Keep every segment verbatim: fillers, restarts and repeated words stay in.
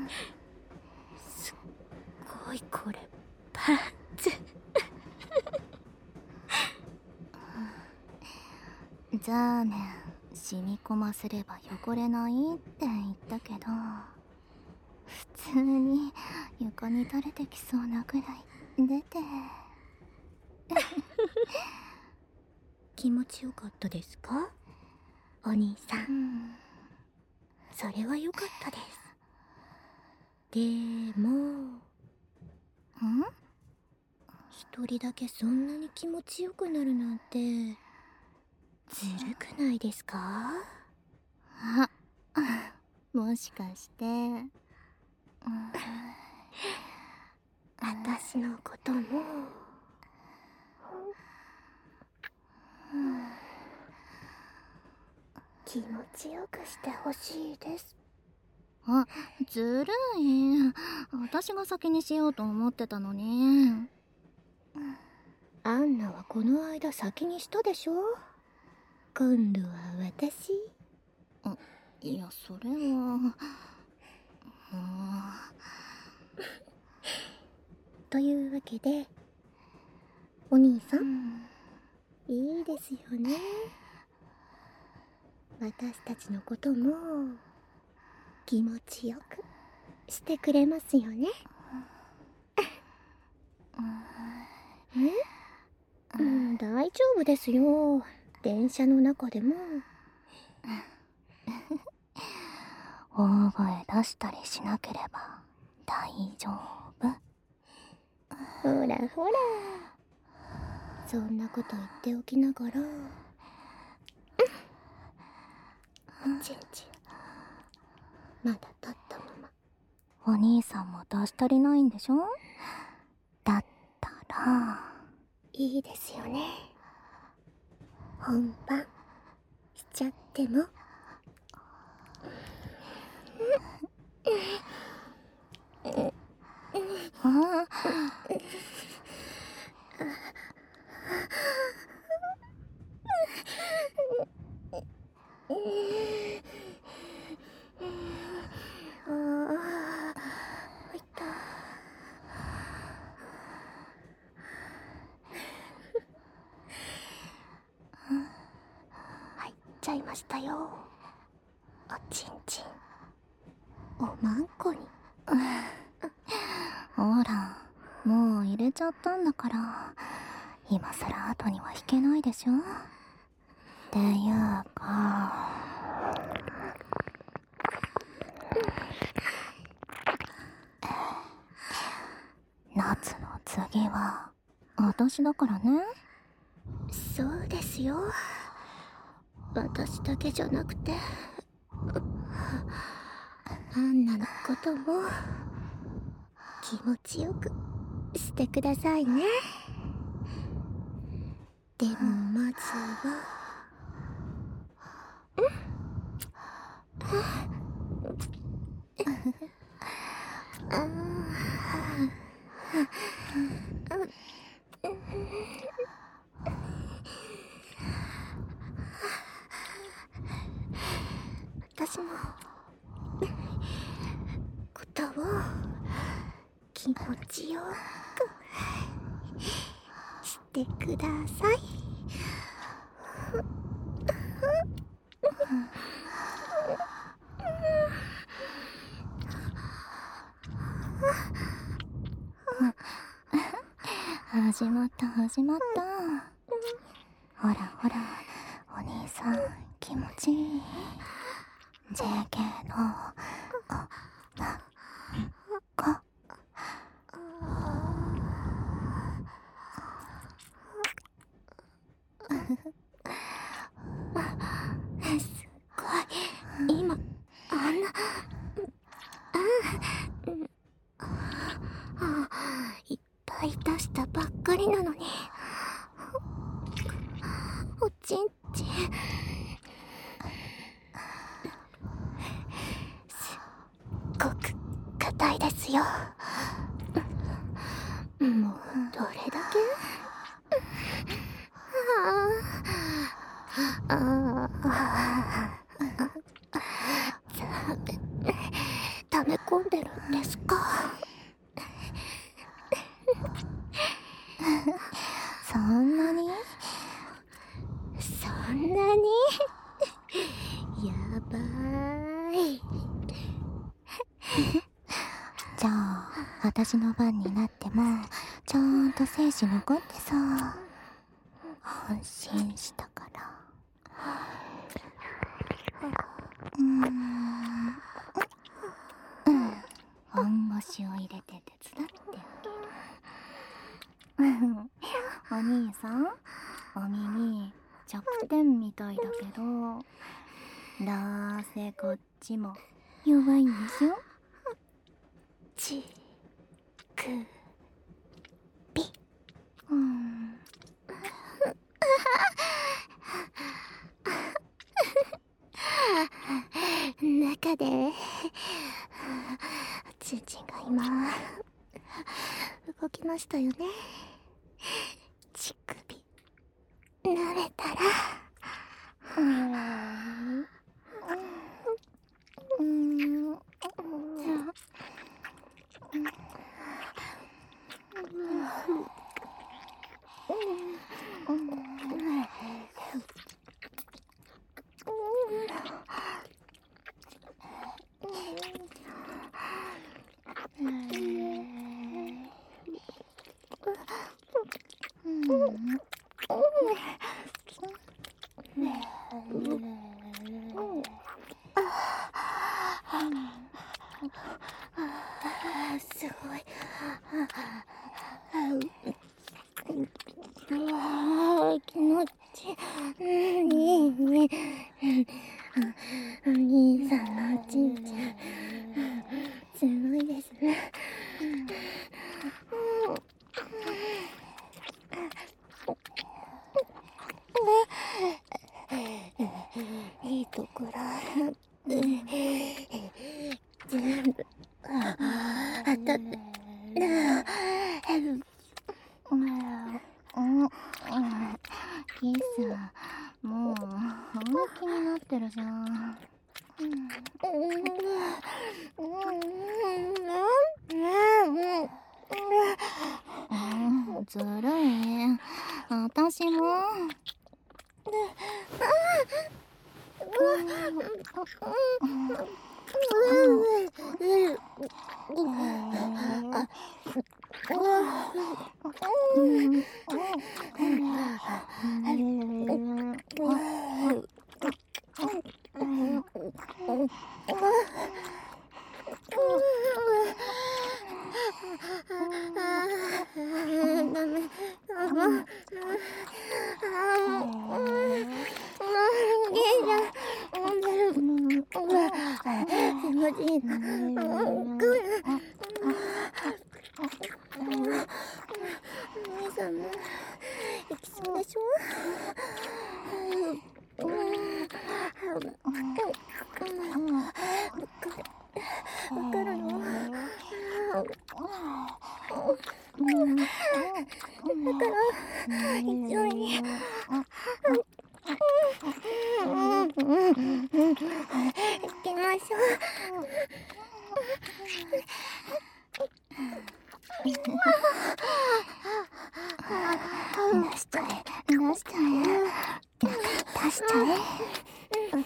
すっごいこれパンツじゃあね、染み込ませれば汚れないって言ったけど、普通に床に垂れてきそうなくらい出て気持ちよかったですか、お兄さん。うん、それは良かったです。でもん一人だけそんなに気持ちよくなるなんてずるくないですか？ あ、もしかして、うん、 私のことも、うん、気持ちよくしてほしいです。 あ、ずるい。私が先にしようと思ってたのに。 アンナはこの間先にしたでしょ。今度は私。 あ、いや、それはもうというわけでお兄さん、うん、いいですよね。私たちのことも気持ちよくしてくれますよね。うん、大丈夫ですよ。電車の中でも大声出したりしなければ大丈夫。 ほらほら、そんなこと言っておきながら、おちんちんまだ立ったまま。 お兄さんも出し足りないんでしょ。だったらいいですよね。本番しちゃっても。 あ入っちゃいましたよ、おちんちんおまんこに。 ほら、もう入れちゃったんだから、今さら後には引けないでしょ。っていうか、夏の次は私だからね。 そうですよ、私だけじゃなくてアンナのことも気持ちよくしてくださいね。でもまずは、私のことを気持ちよくしてください。 始まった始まった。ほらほら、お兄さん気持ちいい。 ジェーケー のあなこ。 すごい、今あんな、いっぱい出したばっかりなのに、おちんちんすっごく硬いですよ。もうどれだけあああ、ため込んでるん私の番になってもちゃんと精子残ってさ、安心したから。うーん、うん、本腰を入れて手伝ってあげる。お兄さん、お耳弱点みたいだけど、どうせこっちも弱いんでしょ。 ちくび。 うん。 中でチンチンが今動きましたよね。乳首舐めたら、 うーん、うん、 すごい。気持ちいい。お兄さんのちんちんすごいですね。いいところ全部当たって。 キス、もう本気になってるじゃん。ずるい。私も。出しちゃえ、出しちゃえ、出しちゃえ。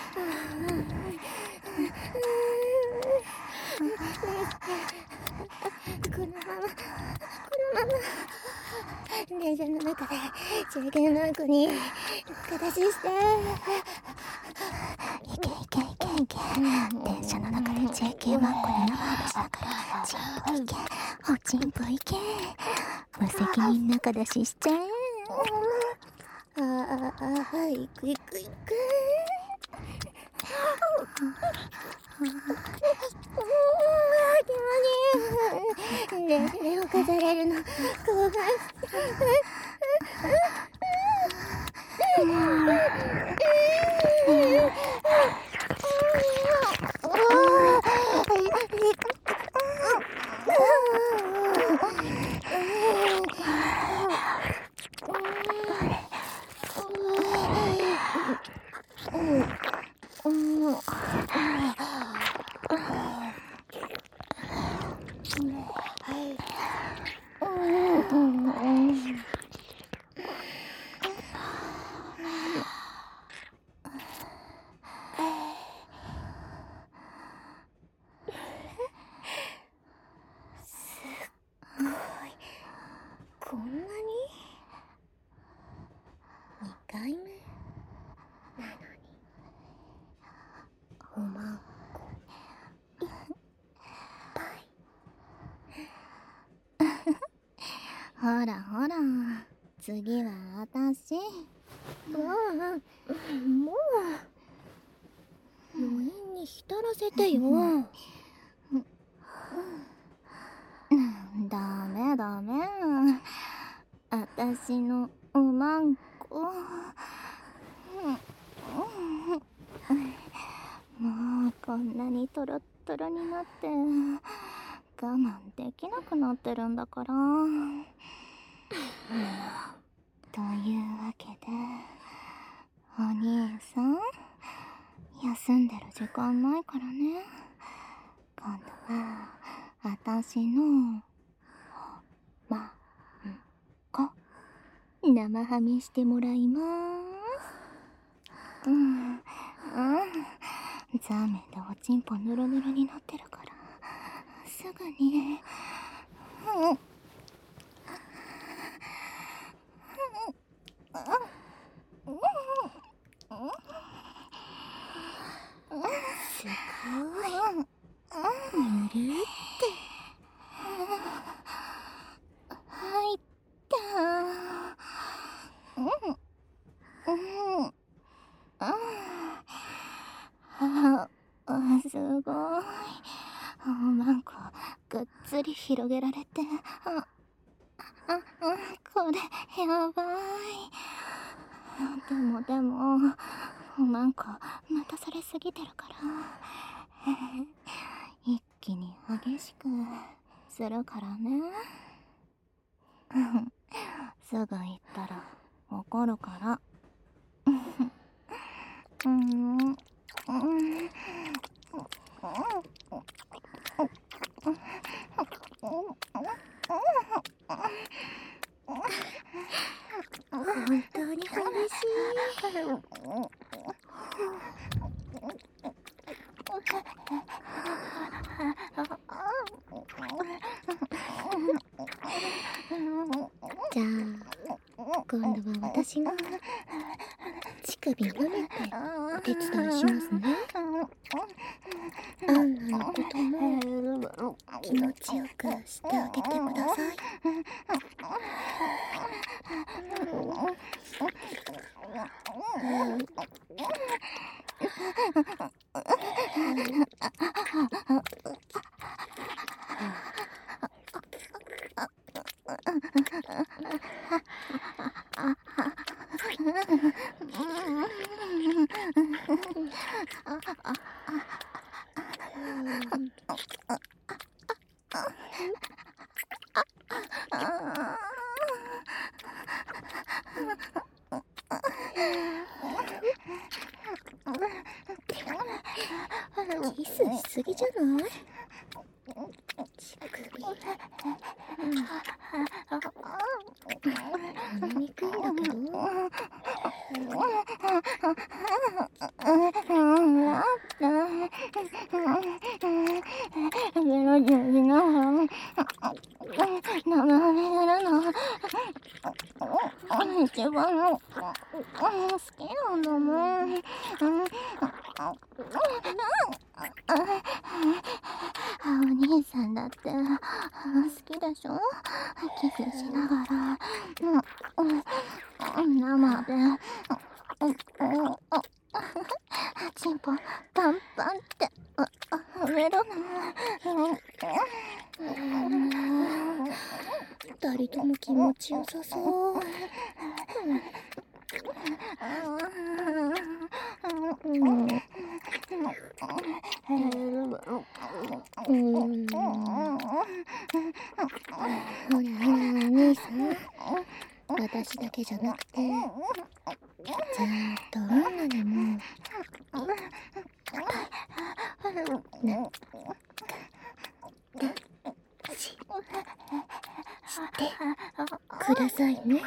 このまま、このまま電車の中で中継マークに形して。 いけいけいけいけ。電車の中で ジェーケー マンコに生話だから、チンポいけ、おチンポいけ。無責任仲出ししちゃえ。 ああああ、いくいくいく。気持ちいい。電車で犯されるの怖い。 ほらほら、次は私。 もうもう余韻に浸らせてよ。 ダメダメ、私のおまんこ。もうこんなにトロットロになって我慢できなくなってるんだから。というわけで、お兄さん、休んでる時間ないからね。今度は私のまんこ生ハミしてもらいます。うんうん、ザーメンでおちんぽぬるぬるになってるからすぐに、うん、 すごい。ぬるって入った。うんうん、ああ、すごい。おまんこぐっつり広げられて、あああ、これやばい。でもでもおまんこ待たされすぎてるから一気に激しくするからね。すぐ行ったら怒るから。うんうん本当に激しい。じゃあ今度は私が乳首舐めてお手伝いしますね。アンナのことも気持ちよくしてあげてください。キスしすぎじゃない？乳首。舐めにくいんだけど。 メロディーながら生ハミやるの一番好きなんだもん。お兄さんだって好きでしょ？キスしながら生でチンポパンパンってはめろな。 二人とも気持ちよさそう。うん、うん、ほらほらお兄さん、私だけじゃなくてずーっと女でもなししてくださいね。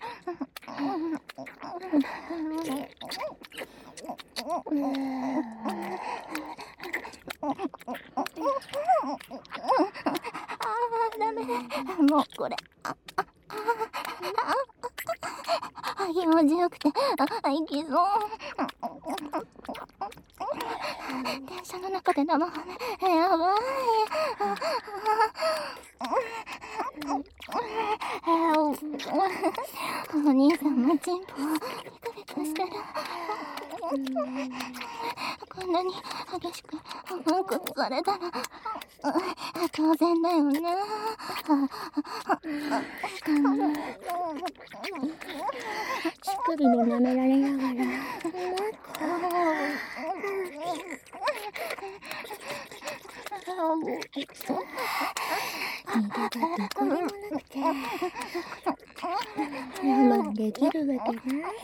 ダメ、もうこれ気持ちよくていきそう。電車の中で生ハメやばい。おんなに激しく文句されたら当然だよね。 乳首も舐められながら二度だってこれもなくて我慢できるわけない。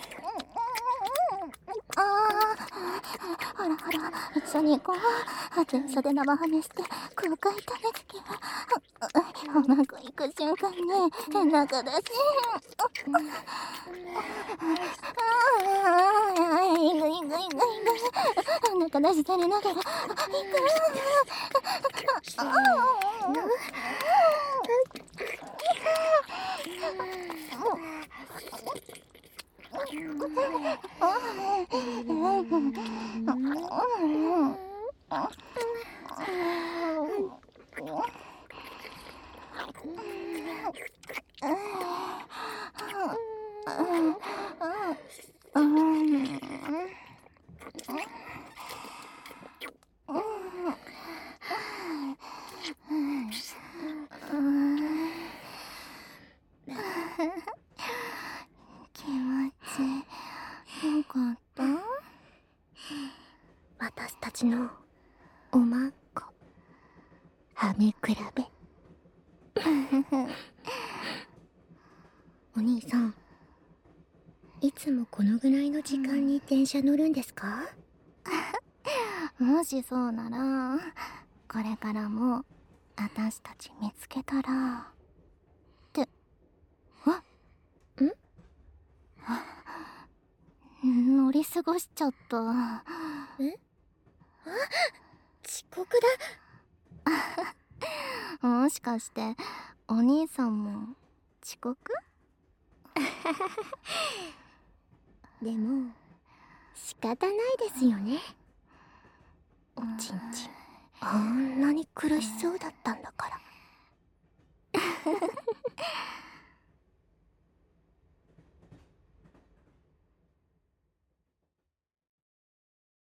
ああ、ほらほら、一緒に行こう。電車で生ハメして空海種付け。うまくいく瞬間ね、変な形。ああ、いくいくいくいく。中出しされながら、いく。 せーの。 気持ちよかった？ 私たちのおまんこはめ比べ。お兄さん、いつもこのぐらいの時間に電車乗るんですか？ もしそうなら、これからも私たち見つけたらってあんあ乗り過ごしちゃった。 えあ遅刻だ。 もしかしてお兄さんも遅刻？ でも仕方ないですよね。おちんちんあんなに苦しそうだったんだから。